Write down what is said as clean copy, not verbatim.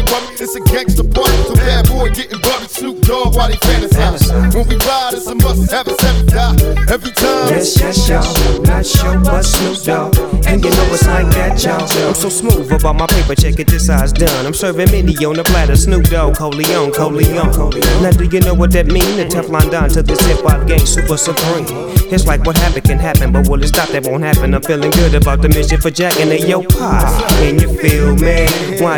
worry, it's a gangster party. So bad boy getting buried, Snoop Dogg while they fantasize. When we ride, it's a must have it every die. Every time. Yes, yes, y'all. Not show, but Snoop Dogg. And you know it's like that, y'all. I'm so smooth about my paper, check it, this size done. I'm serving mini on the platter, Snoop Dogg, Coleon. Now do you know what that mean? The Teflon Don to this hip-hop game, super supreme. It's like what happened can happen, but will it stop? That won't happen. I'm feeling good about the mission for Jack and the yo pie. Can you feel me? Why